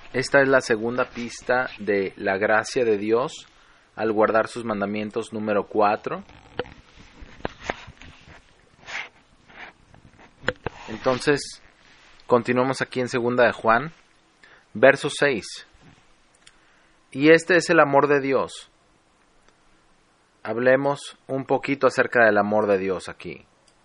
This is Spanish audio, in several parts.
Esta es la segunda pista de la gracia de Dios al guardar sus mandamientos número 4. Entonces, continuamos aquí en segunda de Juan, verso 6. Y este es el amor de Dios. Hablemos un poquito acerca del amor de Dios aquí.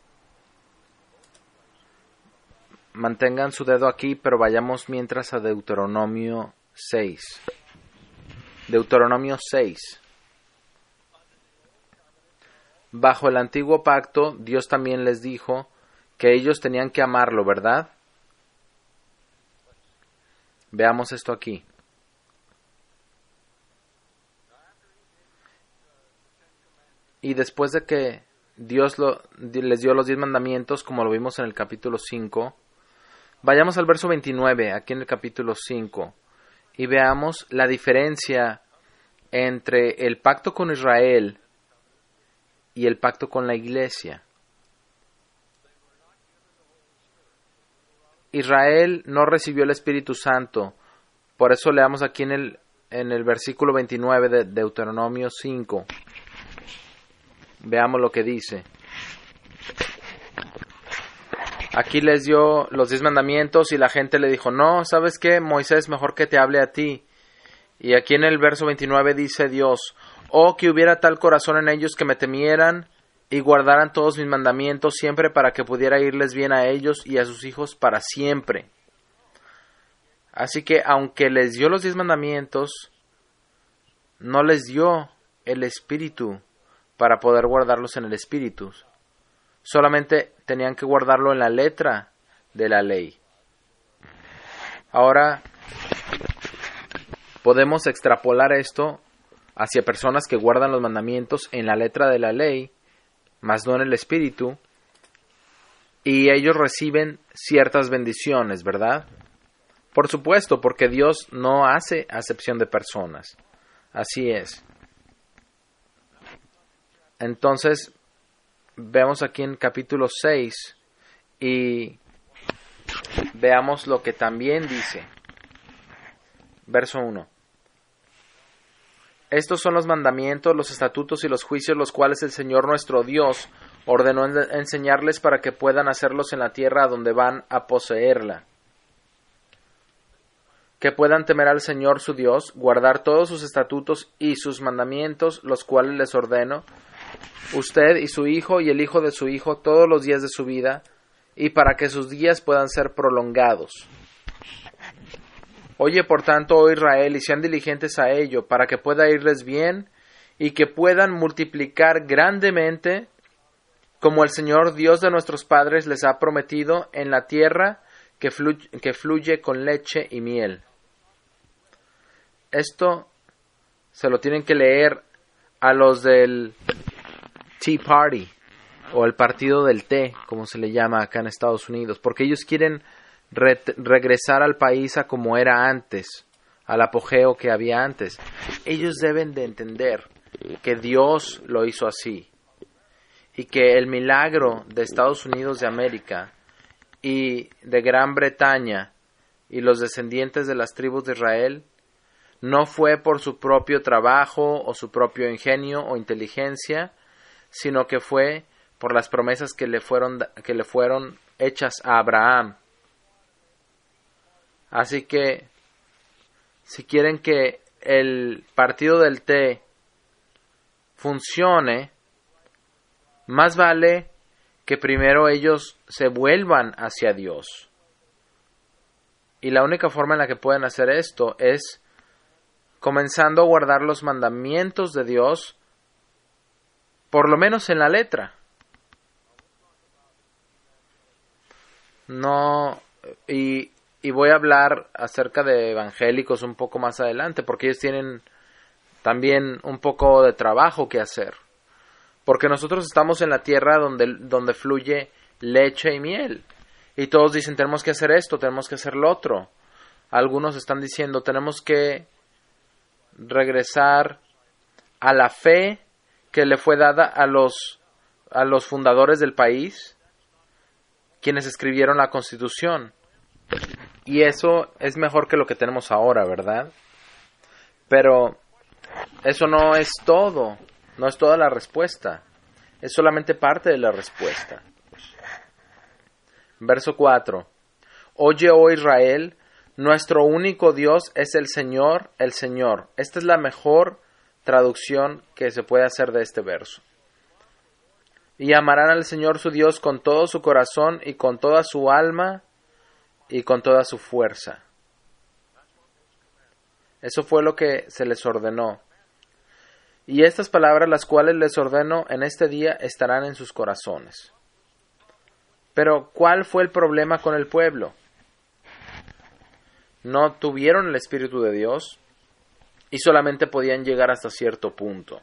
Mantengan su dedo aquí, pero vayamos mientras a Deuteronomio 6. Deuteronomio 6. Bajo el antiguo pacto, Dios también les dijo que ellos tenían que amarlo, ¿verdad? Veamos esto aquí. Y después de que Dios les dio los 10 mandamientos, como lo vimos en el capítulo 5, vayamos al verso 29, aquí en el capítulo 5, y veamos la diferencia entre el pacto con Israel y el pacto con la iglesia. Israel no recibió el Espíritu Santo, por eso leamos aquí en el versículo 29 de Deuteronomio 5. Veamos lo que dice. Aquí les dio los 10 mandamientos y la gente le dijo, no, ¿sabes qué? Moisés, mejor que te hable a ti. Y aquí en el verso 29 dice Dios, oh, que hubiera tal corazón en ellos que me temieran y guardaran todos mis mandamientos siempre para que pudiera irles bien a ellos y a sus hijos para siempre. Así que aunque les dio los 10 mandamientos, no les dio el Espíritu para poder guardarlos en el Espíritu. Solamente tenían que guardarlo en la letra de la ley. Ahora, podemos extrapolar esto hacia personas que guardan los mandamientos en la letra de la ley, mas no en el Espíritu, y ellos reciben ciertas bendiciones, ¿verdad? Por supuesto, porque Dios no hace acepción de personas. Así es. Entonces, vemos aquí en capítulo 6 y veamos lo que también dice. Verso 1. Estos son los mandamientos, los estatutos y los juicios, los cuales el Señor nuestro Dios ordenó enseñarles para que puedan hacerlos en la tierra a donde van a poseerla. Que puedan temer al Señor su Dios, guardar todos sus estatutos y sus mandamientos, los cuales les ordeno, usted y su hijo y el hijo de su hijo todos los días de su vida, y para que sus días puedan ser prolongados. Oye, por tanto, oh Israel, y sean diligentes a ello, para que pueda irles bien, y que puedan multiplicar grandemente, como el Señor Dios de nuestros padres les ha prometido, en la tierra que fluye con leche y miel. Esto se lo tienen que leer a los del Tea Party, o el partido del té, como se le llama acá en Estados Unidos, porque ellos quieren regresar al país a como era antes, al apogeo que había antes. Ellos deben de entender que Dios lo hizo así, y que el milagro de Estados Unidos de América y de Gran Bretaña y los descendientes de las tribus de Israel no fue por su propio trabajo o su propio ingenio o inteligencia, sino que fue por las promesas que le fueron hechas a Abraham. Así que, si quieren que el partido del té funcione, más vale que primero ellos se vuelvan hacia Dios. Y la única forma en la que pueden hacer esto es comenzando a guardar los mandamientos de Dios, por lo menos en la letra. No, y voy a hablar acerca de evangélicos un poco más adelante, porque ellos tienen también un poco de trabajo que hacer. Porque nosotros estamos en la tierra donde fluye leche y miel. Y todos dicen, tenemos que hacer esto, tenemos que hacer lo otro. Algunos están diciendo, tenemos que regresar a la fe que le fue dada a los fundadores del país, quienes escribieron la Constitución. Y eso es mejor que lo que tenemos ahora, ¿verdad? Pero eso no es todo, no es toda la respuesta, es solamente parte de la respuesta. Verso 4. Oye, oh Israel, nuestro único Dios es el Señor, el Señor. Esta es la mejor traducción que se puede hacer de este verso. Y amarán al Señor su Dios con todo su corazón y con toda su alma y con toda su fuerza. Eso fue lo que se les ordenó. Y estas palabras, las cuales les ordeno en este día, estarán en sus corazones. Pero, ¿cuál fue el problema con el pueblo? No tuvieron el Espíritu de Dios y solamente podían llegar hasta cierto punto.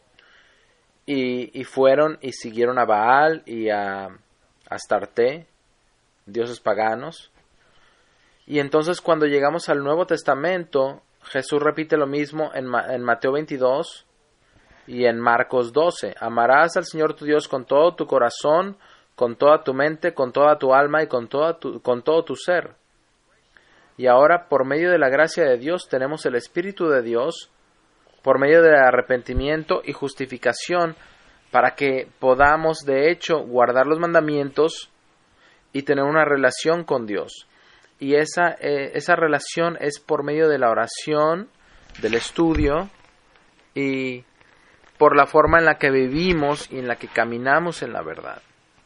Y fueron y siguieron a Baal y a Astarte, dioses paganos. Y entonces cuando llegamos al Nuevo Testamento, Jesús repite lo mismo en Mateo 22 y en Marcos 12. Amarás al Señor tu Dios con todo tu corazón, con toda tu mente, con toda tu alma y con todo tu ser. Y ahora, por medio de la gracia de Dios, tenemos el Espíritu de Dios, por medio del arrepentimiento y justificación, para que podamos, de hecho, guardar los mandamientos y tener una relación con Dios. Y esa relación es por medio de la oración, del estudio y por la forma en la que vivimos y en la que caminamos en la verdad.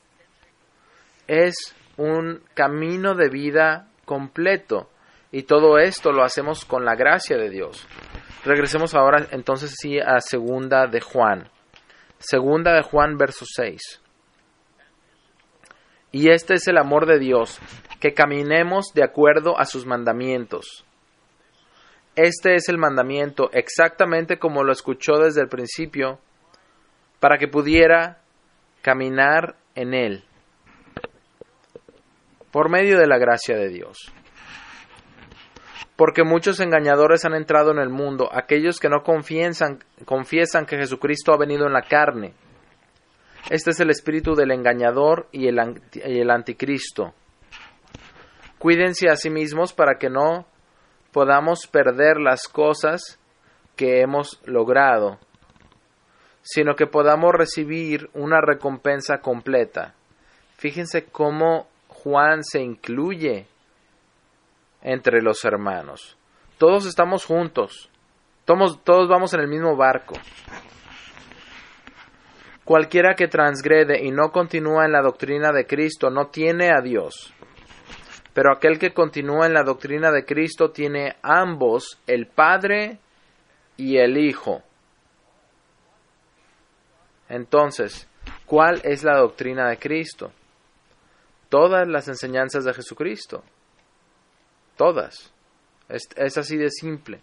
Es un camino de vida completo y todo esto lo hacemos con la gracia de Dios. Regresemos ahora entonces sí a Segunda de Juan. Segunda de Juan, verso 6. Y este es el amor de Dios, que caminemos de acuerdo a sus mandamientos. Este es el mandamiento exactamente como lo escuchó desde el principio, para que pudiera caminar en él, por medio de la gracia de Dios. Porque muchos engañadores han entrado en el mundo, aquellos que no confiesan que Jesucristo ha venido en la carne. Este es el espíritu del engañador y el anticristo. Cuídense a sí mismos para que no podamos perder las cosas que hemos logrado, sino que podamos recibir una recompensa completa. Fíjense cómo Juan se incluye entre los hermanos. Todos estamos juntos. Todos vamos en el mismo barco. Cualquiera que transgrede y no continúa en la doctrina de Cristo no tiene a Dios. Pero aquel que continúa en la doctrina de Cristo tiene ambos, el Padre y el Hijo. Entonces, ¿cuál es la doctrina de Cristo? Todas las enseñanzas de Jesucristo. Todas. Es así de simple.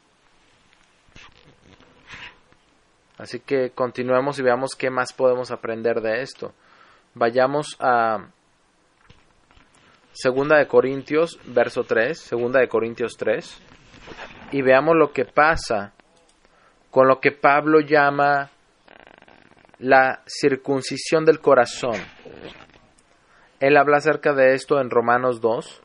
Así que continuemos y veamos qué más podemos aprender de esto. Vayamos a Segunda de Corintios, verso 3, Segunda de Corintios 3, y veamos lo que pasa con lo que Pablo llama la circuncisión del corazón. Él habla acerca de esto en Romanos 2,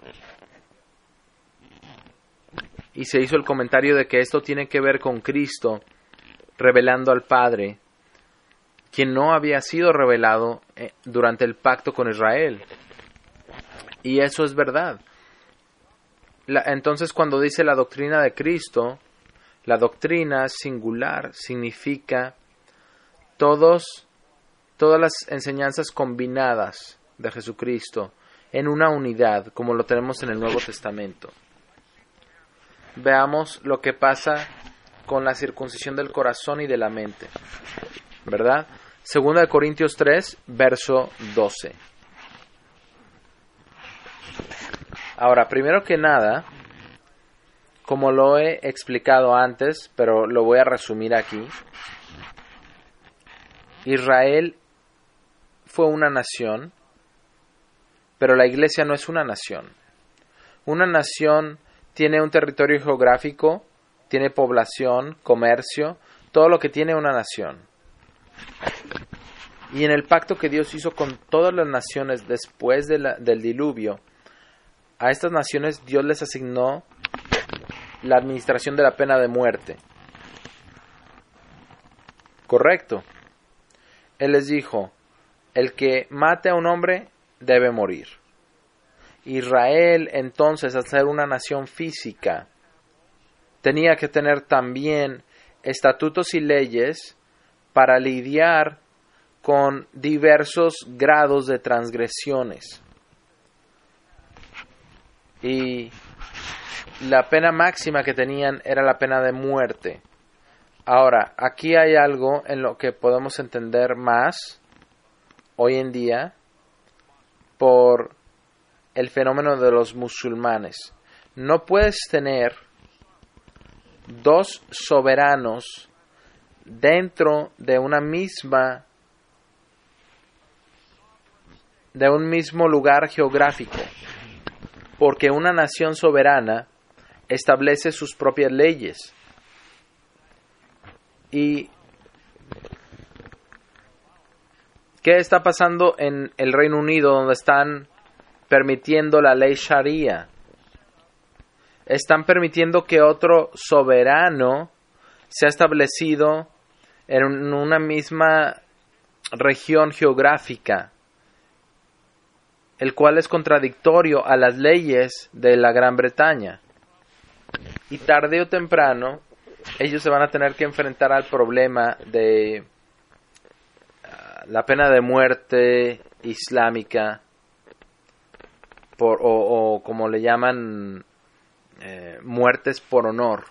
y se hizo el comentario de que esto tiene que ver con Cristo revelando al Padre, quien no había sido revelado durante el pacto con Israel. Y eso es verdad. Entonces, cuando dice la doctrina de Cristo, la doctrina singular significa todas las enseñanzas combinadas de Jesucristo en una unidad, como lo tenemos en el Nuevo Testamento. Veamos lo que pasa con la circuncisión del corazón y de la mente, ¿verdad? Segunda de Corintios 3, verso 12. Ahora, primero que nada, como lo he explicado antes, pero lo voy a resumir aquí, Israel fue una nación, pero la iglesia no es una nación. Una nación tiene un territorio geográfico, tiene población, comercio, todo lo que tiene una nación. Y en el pacto que Dios hizo con todas las naciones después del diluvio, a estas naciones Dios les asignó la administración de la pena de muerte. Correcto. Él les dijo, el que mate a un hombre debe morir. Israel, entonces, al ser una nación física, tenía que tener también estatutos y leyes para lidiar con diversos grados de transgresiones. Y la pena máxima que tenían era la pena de muerte. Ahora, aquí hay algo en lo que podemos entender más hoy en día por el fenómeno de los musulmanes. No puedes tener dos soberanos dentro de una misma, de un mismo lugar geográfico, porque una nación soberana establece sus propias leyes. ¿Y qué está pasando en el Reino Unido, donde están permitiendo la ley Sharia? Están permitiendo que otro soberano sea establecido en una misma región geográfica, el cual es contradictorio a las leyes de la Gran Bretaña. Y tarde o temprano, ellos se van a tener que enfrentar al problema de la pena de muerte islámica, o como le llaman, muertes por honor.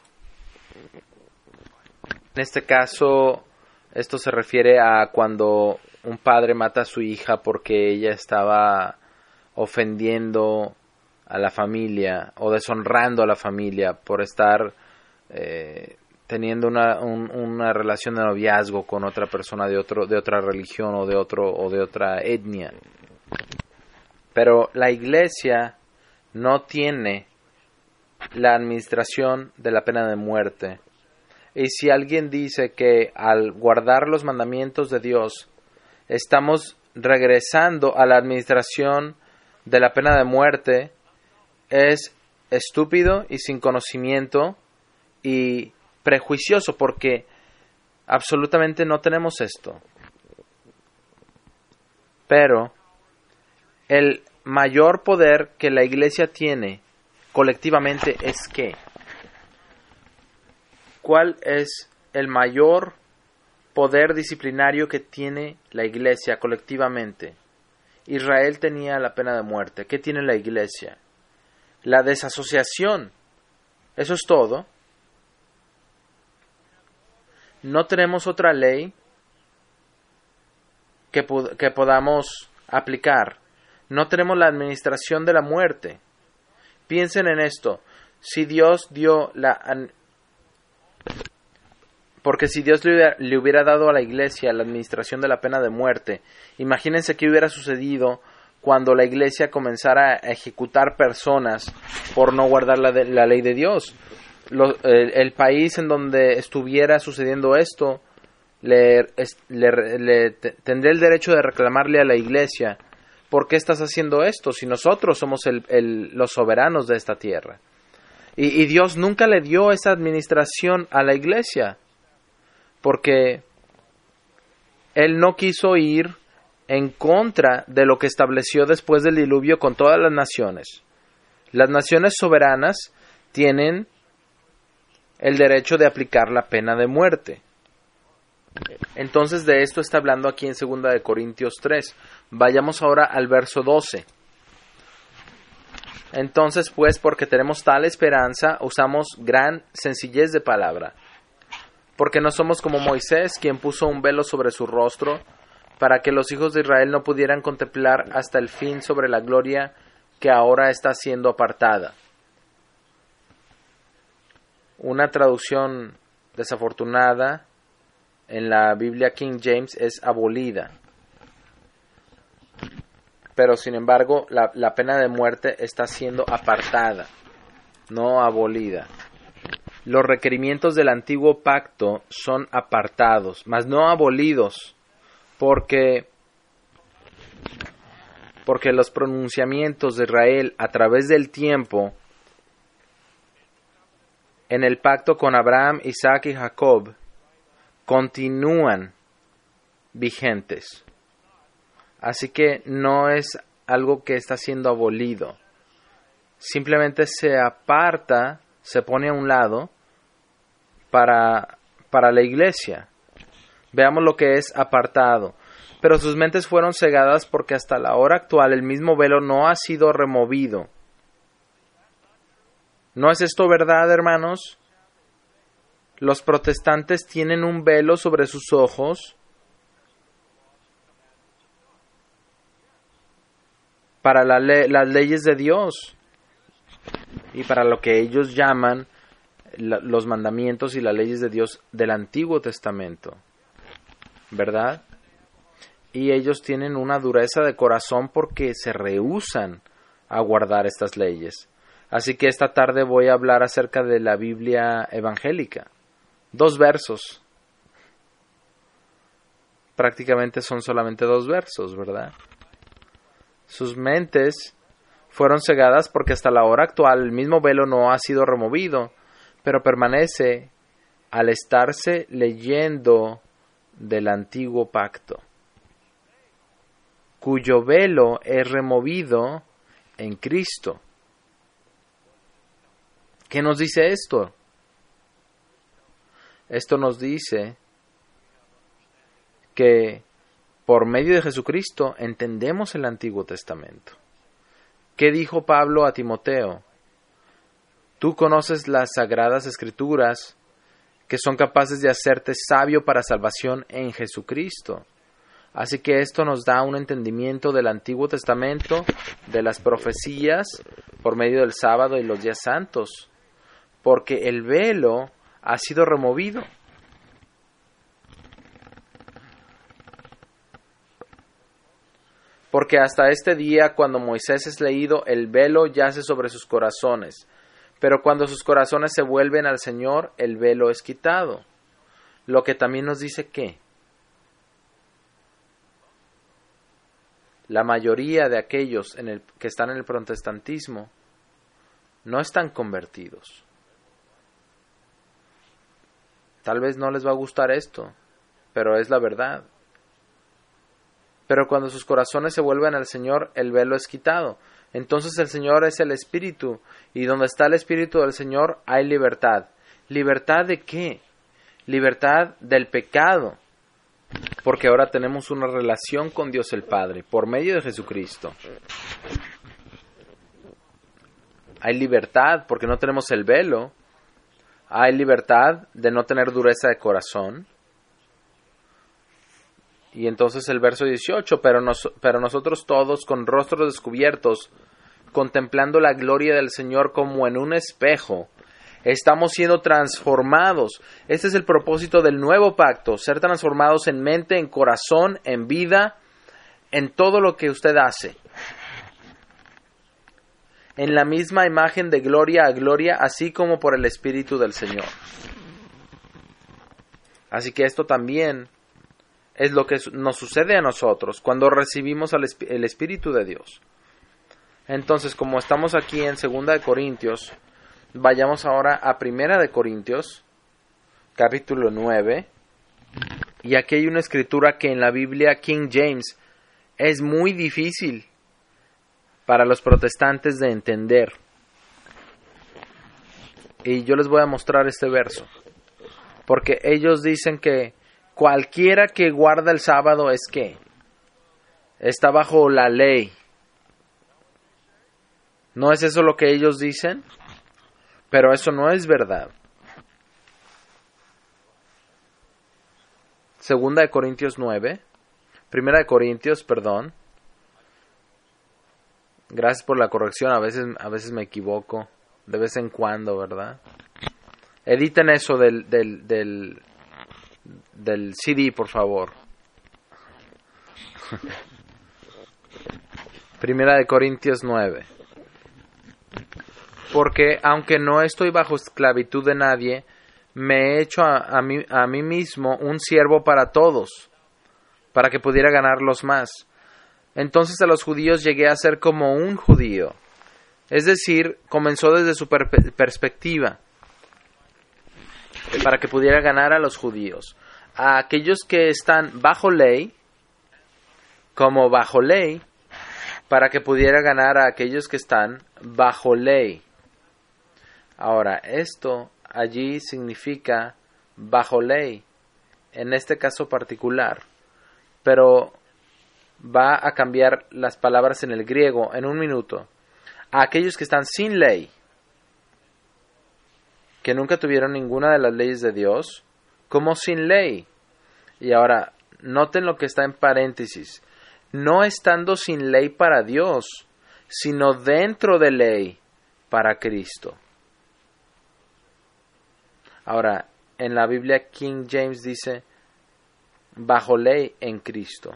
En este caso, esto se refiere a cuando un padre mata a su hija porque ella estaba ofendiendo a la familia o deshonrando a la familia por estar teniendo una relación de noviazgo con otra persona de otra religión o de otra etnia. Pero la iglesia no tiene la administración de la pena de muerte. Y si alguien dice que al guardar los mandamientos de Dios estamos regresando a la administración de la pena de muerte, es estúpido y sin conocimiento y prejuicioso, porque absolutamente no tenemos esto. Pero el mayor poder que la iglesia tiene colectivamente es ¿qué? ¿Cuál es el mayor poder disciplinario que tiene la iglesia colectivamente? Israel tenía la pena de muerte. ¿Qué tiene la iglesia? La desasociación. Eso es todo. No tenemos otra ley que podamos aplicar. No tenemos la administración de la muerte. Piensen en esto. Si Dios dio porque si Dios le hubiera dado a la iglesia la administración de la pena de muerte, imagínense qué hubiera sucedido cuando la iglesia comenzara a ejecutar personas por no guardar la ley de Dios. El país en donde estuviera sucediendo esto tendría el derecho de reclamarle a la iglesia: ¿por qué estás haciendo esto si nosotros somos los soberanos de esta tierra? Y Dios nunca le dio esa administración a la iglesia, porque Él no quiso ir en contra de lo que estableció después del diluvio con todas las naciones. Las naciones soberanas tienen el derecho de aplicar la pena de muerte. Entonces de esto está hablando aquí en 2 de Corintios 3. Vayamos ahora al verso 12. Entonces, pues, porque tenemos tal esperanza, usamos gran sencillez de palabra. Porque no somos como Moisés, quien puso un velo sobre su rostro, para que los hijos de Israel no pudieran contemplar hasta el fin sobre la gloria que ahora está siendo apartada. Una traducción desafortunada en la Biblia King James es abolida. Pero sin embargo, la pena de muerte está siendo apartada, no abolida. Los requerimientos del antiguo pacto son apartados, mas no abolidos, porque porque los pronunciamientos de Israel a través del tiempo en el pacto con Abraham, Isaac y Jacob continúan vigentes. Así que no es algo que está siendo abolido. Simplemente se aparta, se pone a un lado para la iglesia. Veamos lo que es apartado. Pero sus mentes fueron cegadas porque hasta la hora actual el mismo velo no ha sido removido. ¿No es esto verdad, hermanos? Los protestantes tienen un velo sobre sus ojos para las leyes de Dios y para lo que ellos llaman los mandamientos y las leyes de Dios del Antiguo Testamento, ¿verdad? Y ellos tienen una dureza de corazón porque se rehúsan a guardar estas leyes. Así que esta tarde voy a hablar acerca de la Biblia evangélica. 2 versos. Prácticamente son solamente 2 versos, ¿verdad? Sus mentes fueron cegadas porque hasta la hora actual el mismo velo no ha sido removido, pero permanece al estarse leyendo del antiguo pacto, cuyo velo es removido en Cristo. ¿Qué nos dice esto? Esto nos dice que por medio de Jesucristo entendemos el Antiguo Testamento. ¿Qué dijo Pablo a Timoteo? Tú conoces las sagradas escrituras que son capaces de hacerte sabio para salvación en Jesucristo. Así que esto nos da un entendimiento del Antiguo Testamento, de las profecías, por medio del sábado y los días santos, porque el velo ha sido removido. Porque hasta este día, cuando Moisés es leído, el velo yace sobre sus corazones. Pero cuando sus corazones se vuelven al Señor, el velo es quitado. Lo que también nos dice que la mayoría de aquellos que están en el protestantismo no están convertidos. Tal vez no les va a gustar esto, pero es la verdad. Pero cuando sus corazones se vuelven al Señor, el velo es quitado. Entonces el Señor es el Espíritu, y donde está el Espíritu del Señor hay libertad. ¿Libertad de qué? Libertad del pecado, porque ahora tenemos una relación con Dios el Padre, por medio de Jesucristo. Hay libertad porque no tenemos el velo. Hay libertad de no tener dureza de corazón. Y entonces el verso 18, pero nosotros todos con rostros descubiertos, contemplando la gloria del Señor como en un espejo, estamos siendo transformados. Este es el propósito del nuevo pacto, ser transformados en mente, en corazón, en vida, en todo lo que usted hace. En la misma imagen de gloria a gloria, así como por el Espíritu del Señor. Así que esto también es lo que nos sucede a nosotros cuando recibimos el Espíritu de Dios. Entonces, como estamos aquí en 2 de Corintios, vayamos ahora a 1 de Corintios, capítulo 9. Y aquí hay una escritura que en la Biblia King James es muy difícil para los protestantes de entender. Y yo les voy a mostrar este verso, porque ellos dicen que cualquiera que guarda el sábado es que está bajo la ley. ¿No es eso lo que ellos dicen? Pero eso no es verdad. 2 de Corintios 9. 1 de Corintios, perdón. Gracias por la corrección, a veces me equivoco. De vez en cuando, ¿verdad? Editen eso del CD, por favor. 1 de Corintios 9. Porque aunque no estoy bajo esclavitud de nadie, me he hecho a mí mismo un siervo para todos, para que pudiera ganarlos más. entonces a los judíos llegué a ser como un judío. Es decir, comenzó desde su perspectiva, para que pudiera ganar a los judíos. A aquellos que están bajo ley, como bajo ley, para que pudiera ganar a aquellos que están bajo ley. Ahora, esto allí significa bajo ley, en este caso particular, pero va a cambiar las palabras en el griego en un minuto. A aquellos que están sin ley, que nunca tuvieron ninguna de las leyes de Dios, como sin ley. Y ahora, noten lo que está en paréntesis. No estando sin ley para Dios, sino dentro de ley para Cristo. Ahora, en la Biblia King James dice, bajo ley en Cristo.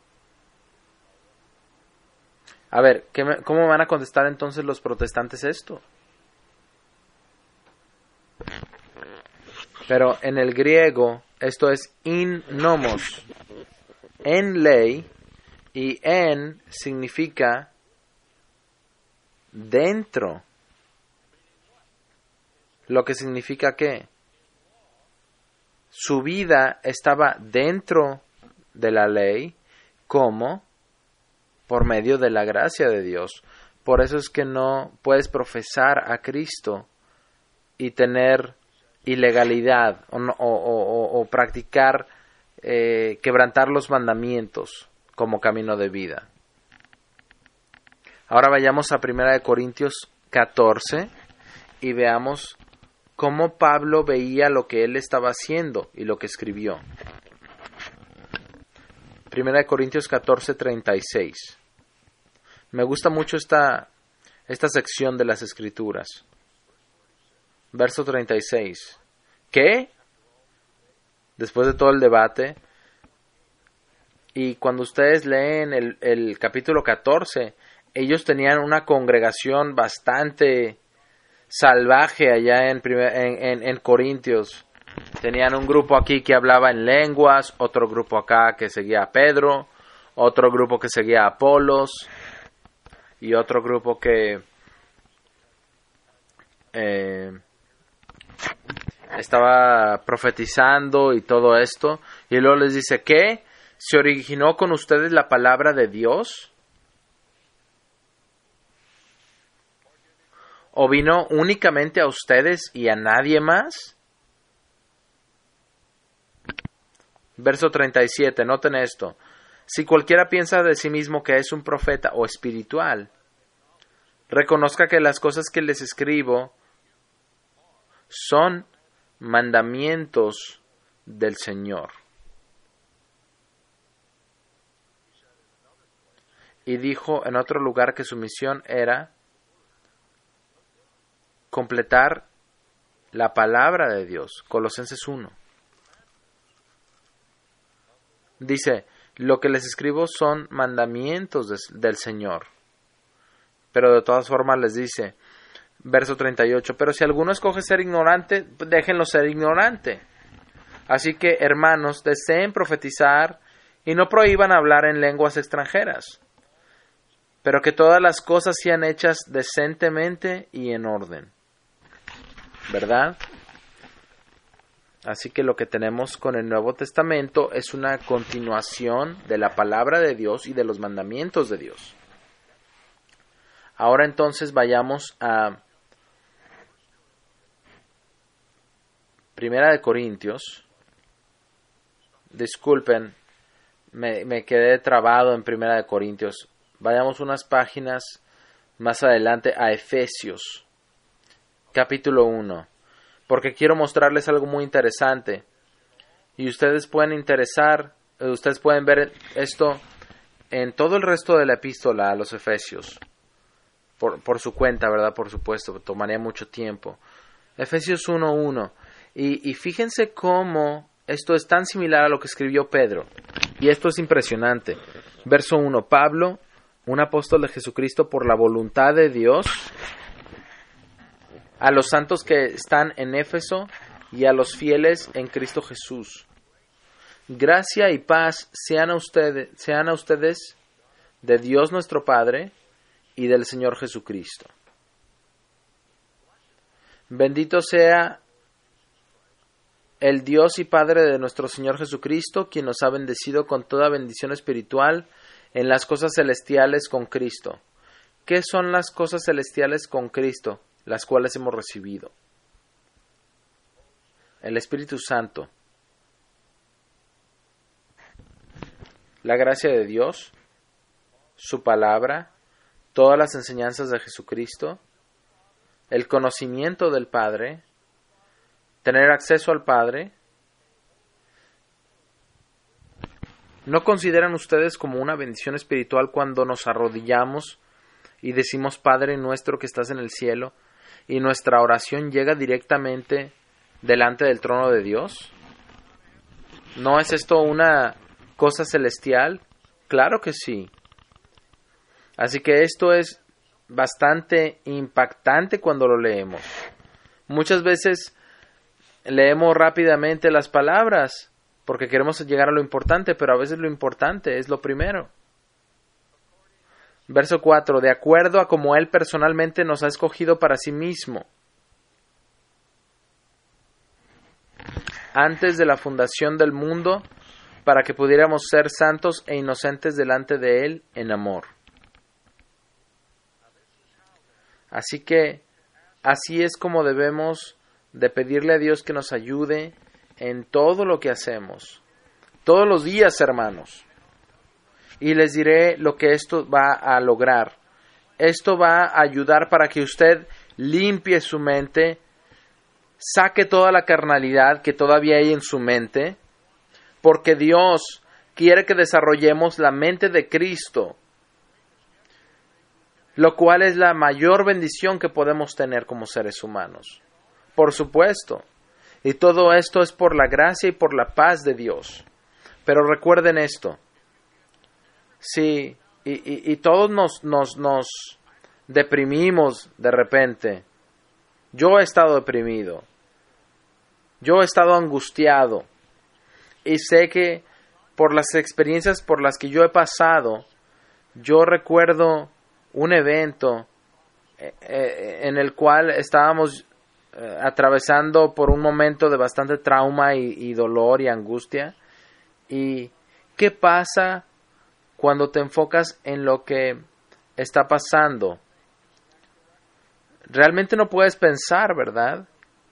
A ver, ¿cómo van a contestar entonces los protestantes esto? Pero en el griego, esto es in nomos, en ley, y en significa dentro. Lo que significa que su vida estaba dentro de la ley, como por medio de la gracia de Dios. Por eso es que no puedes profesar a Cristo y tener ilegalidad o practicar, quebrantar los mandamientos como camino de vida. Ahora vayamos a 1 Corintios 14 y veamos cómo Pablo veía lo que él estaba haciendo y lo que escribió. 1 Corintios 14, 36. Me gusta mucho esta sección de las Escrituras. Verso 36. ¿Qué? Después de todo el debate, y cuando ustedes leen el capítulo 14, ellos tenían una congregación bastante salvaje allá en Corintios. Tenían un grupo aquí que hablaba en lenguas, otro grupo acá que seguía a Pedro, otro grupo que seguía a Apolos, y otro grupo que estaba profetizando y todo esto. Y luego les dice, ¿qué? ¿Se originó con ustedes la palabra de Dios? ¿O vino únicamente a ustedes y a nadie más? Verso 37, noten esto. Si cualquiera piensa de sí mismo que es un profeta o espiritual, reconozca que las cosas que les escribo son mandamientos del Señor. Y dijo en otro lugar que su misión era completar la palabra de Dios. Colosenses 1. Dice, lo que les escribo son mandamientos del Señor. Pero de todas formas les dice, verso 38, pero si alguno escoge ser ignorante, déjenlo ser ignorante. Así que, hermanos, deseen profetizar y no prohíban hablar en lenguas extranjeras, pero que todas las cosas sean hechas decentemente y en orden. ¿Verdad? Así que lo que tenemos con el Nuevo Testamento es una continuación de la palabra de Dios y de los mandamientos de Dios. Ahora entonces vayamos a 1 Corintios. Disculpen, me quedé trabado en 1 Corintios. Vayamos unas páginas más adelante a Efesios, capítulo 1. Porque quiero mostrarles algo muy interesante. Y ustedes pueden ver esto en todo el resto de la epístola a los Efesios. Por su cuenta, ¿verdad? Por supuesto, tomaría mucho tiempo. Efesios 1:1. Y fíjense cómo esto es tan similar a lo que escribió Pedro. Y esto es impresionante. Verso 1. Pablo, un apóstol de Jesucristo por la voluntad de Dios, a los santos que están en Éfeso y a los fieles en Cristo Jesús. Gracia y paz sean a ustedes de Dios nuestro Padre y del Señor Jesucristo. Bendito sea el Dios y Padre de nuestro Señor Jesucristo, quien nos ha bendecido con toda bendición espiritual en las cosas celestiales con Cristo. ¿Qué son las cosas celestiales con Cristo, las cuales hemos recibido? El Espíritu Santo, la gracia de Dios, su palabra, todas las enseñanzas de Jesucristo, el conocimiento del Padre, tener acceso al Padre. ¿No consideran ustedes como una bendición espiritual cuando nos arrodillamos y decimos Padre nuestro que estás en el cielo y nuestra oración llega directamente delante del trono de Dios? ¿No es esto una cosa celestial? Claro que sí. Así que esto es bastante impactante cuando lo leemos. Muchas veces leemos rápidamente las palabras porque queremos llegar a lo importante, pero a veces lo importante es lo primero. Verso 4. De acuerdo a como Él personalmente nos ha escogido para sí mismo, antes de la fundación del mundo, para que pudiéramos ser santos e inocentes delante de Él en amor. Así que, así es como debemos de pedirle a Dios que nos ayude en todo lo que hacemos. Todos los días, hermanos. Y les diré lo que esto va a lograr. Esto va a ayudar para que usted limpie su mente, saque toda la carnalidad que todavía hay en su mente, porque Dios quiere que desarrollemos la mente de Cristo, lo cual es la mayor bendición que podemos tener como seres humanos. Por supuesto. Y todo esto es por la gracia y por la paz de Dios. Pero recuerden esto. Sí, y todos nos deprimimos de repente. Yo he estado deprimido. Yo he estado angustiado. Y sé que por las experiencias por las que yo he pasado, yo recuerdo un evento en el cual estábamos atravesando por un momento de bastante trauma y dolor y angustia. ¿Y qué pasa cuando te enfocas en lo que está pasando? Realmente no puedes pensar, ¿verdad?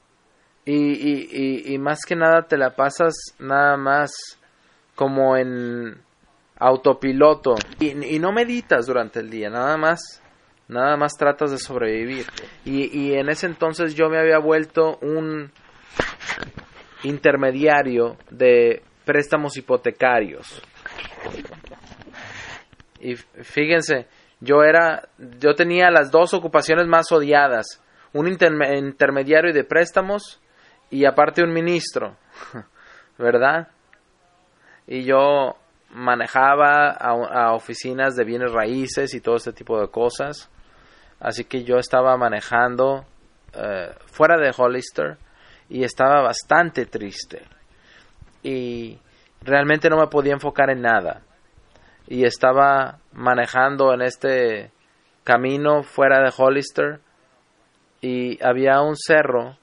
Y más que nada te la pasas nada más como en autopiloto y no meditas durante el día, nada más tratas de sobrevivir. Y en ese entonces yo me había vuelto un intermediario de préstamos hipotecarios. Y fíjense, yo tenía las dos ocupaciones más odiadas, un intermediario de préstamos y aparte un ministro, ¿verdad? Y yo manejaba a oficinas de bienes raíces y todo este tipo de cosas. Así que yo estaba manejando fuera de Hollister y estaba bastante triste. Y realmente no me podía enfocar en nada. Y estaba manejando en este camino fuera de Hollister y había un cerro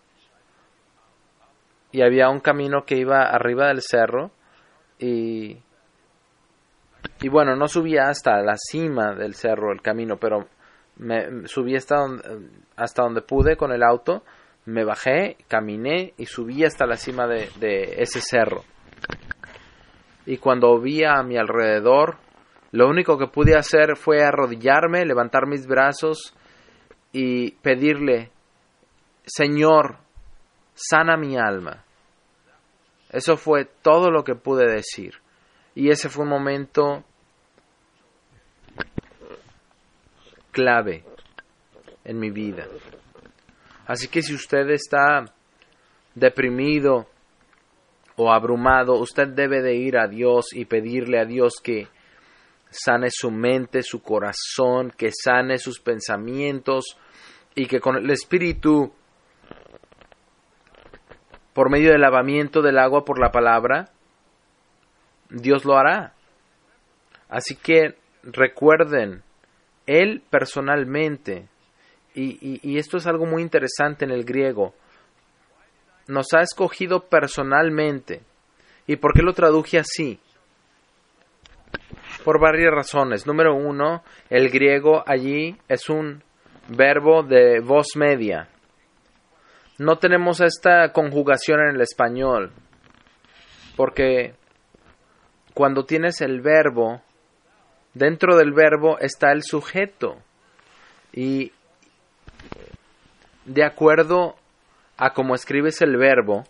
y había un camino que iba arriba del cerro y bueno, no subía hasta la cima del cerro el camino, pero me subí hasta donde pude con el auto, me bajé, caminé y subí hasta la cima de ese cerro. Y cuando vi a mi alrededor, lo único que pude hacer fue arrodillarme, levantar mis brazos y pedirle, Señor, sana mi alma. Eso fue todo lo que pude decir. Y ese fue un momento clave en mi vida. Así que si usted está deprimido o abrumado, usted debe de ir a Dios y pedirle a Dios que sane su mente, su corazón, que sane sus pensamientos y que con el Espíritu, por medio del lavamiento del agua por la palabra, Dios lo hará. Así que recuerden, Él personalmente, y esto es algo muy interesante en el griego, nos ha escogido personalmente. ¿Y por qué lo traduje así? Por varias razones. Número uno, el griego allí es un verbo de voz media. No tenemos esta conjugación en el español, porque cuando tienes el verbo, dentro del verbo está el sujeto, y de acuerdo a cómo escribes el verbo,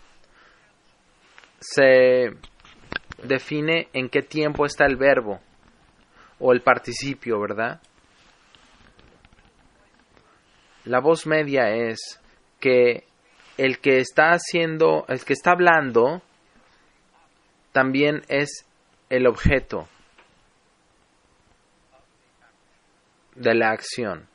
se define en qué tiempo está el verbo o el participio, ¿verdad? La voz media es que el que está hablando, también es el objeto de la acción.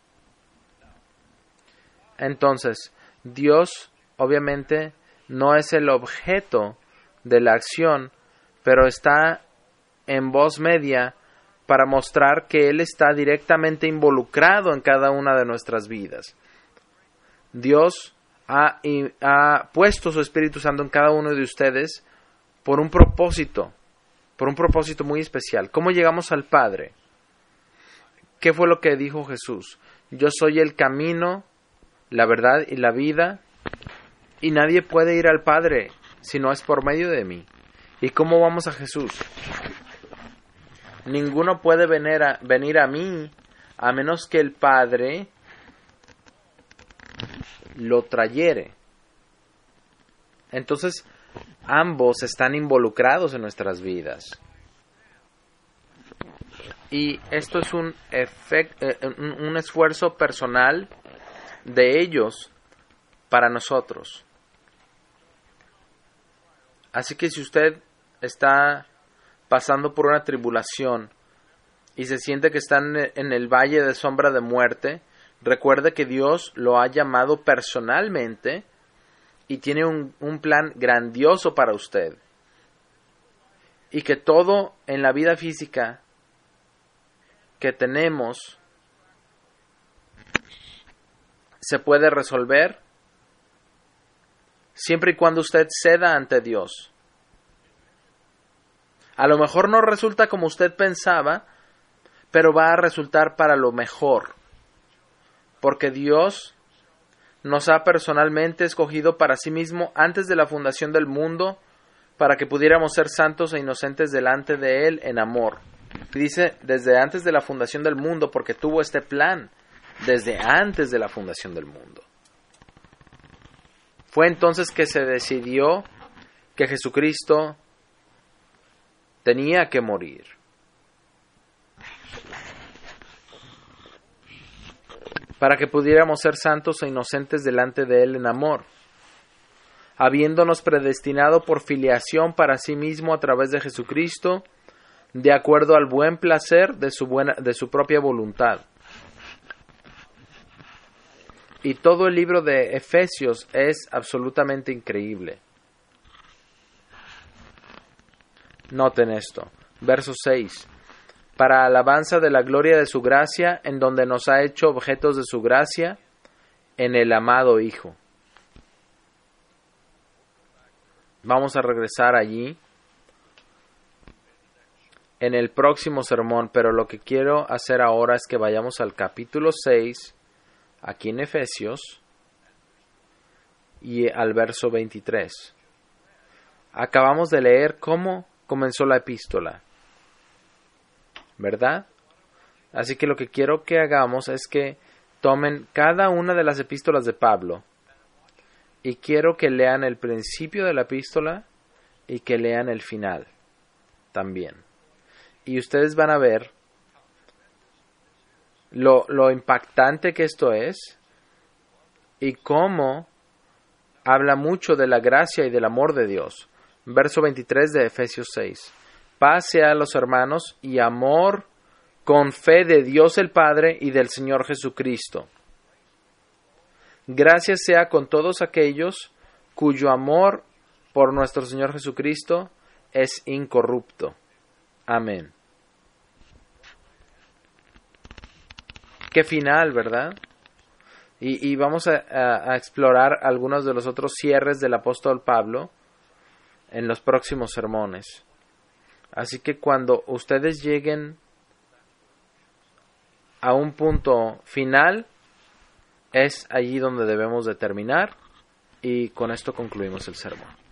Entonces, Dios obviamente no es el objeto de la acción, pero está en voz media para mostrar que Él está directamente involucrado en cada una de nuestras vidas. Dios ha puesto su Espíritu Santo en cada uno de ustedes por un propósito muy especial. ¿Cómo llegamos al Padre? ¿Qué fue lo que dijo Jesús? Yo soy el camino, la verdad y la vida, y nadie puede ir al Padre si no es por medio de mí. ¿Y cómo vamos a Jesús? Ninguno puede venir a mí a menos que el Padre lo trayere. Entonces, ambos están involucrados en nuestras vidas. Y esto es un esfuerzo personal de ellos para nosotros. Así que si usted está pasando por una tribulación y se siente que está en el valle de sombra de muerte, recuerde que Dios lo ha llamado personalmente y tiene un plan grandioso para usted. Y que todo en la vida física que tenemos se puede resolver siempre y cuando usted ceda ante Dios. A lo mejor no resulta como usted pensaba, pero va a resultar para lo mejor, porque Dios nos ha personalmente escogido para sí mismo antes de la fundación del mundo, para que pudiéramos ser santos e inocentes delante de Él en amor. Dice desde antes de la fundación del mundo, porque tuvo este plan desde antes de la fundación del mundo. Fue entonces que se decidió que Jesucristo tenía que morir. Para que pudiéramos ser santos e inocentes delante de Él en amor, habiéndonos predestinado por filiación para sí mismo a través de Jesucristo, de acuerdo al buen placer de su propia voluntad. Y todo el libro de Efesios es absolutamente increíble. Noten esto, verso 6. Para alabanza de la gloria de su gracia, en donde nos ha hecho objetos de su gracia, en el amado Hijo. Vamos a regresar allí en el próximo sermón, pero lo que quiero hacer ahora es que vayamos al capítulo 6, aquí en Efesios, y al verso 23. Acabamos de leer cómo comenzó la epístola, ¿verdad? Así que lo que quiero que hagamos es que tomen cada una de las epístolas de Pablo y quiero que lean el principio de la epístola y que lean el final también. Y ustedes van a ver lo impactante que esto es y cómo habla mucho de la gracia y del amor de Dios. Verso 23 de Efesios 6. Paz sea a los hermanos y amor con fe de Dios el Padre y del Señor Jesucristo. Gracias sea con todos aquellos cuyo amor por nuestro Señor Jesucristo es incorrupto. Amén. qué final, ¿verdad? Y vamos a explorar algunos de los otros cierres del apóstol Pablo en los próximos sermones. Así que cuando ustedes lleguen a un punto final, es allí donde debemos de terminar, y con esto concluimos el sermón.